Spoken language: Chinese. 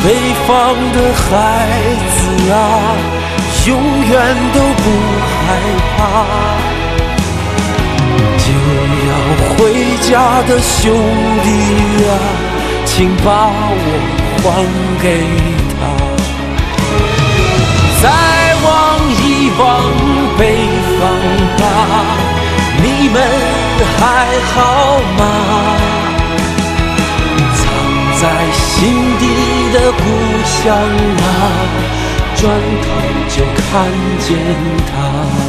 北方的孩子啊，永远都不害怕。就要回家的兄弟啊，请把我还给他。再望一望北方吧，你们还好吗？藏在心底的故乡啊，转头就看见它。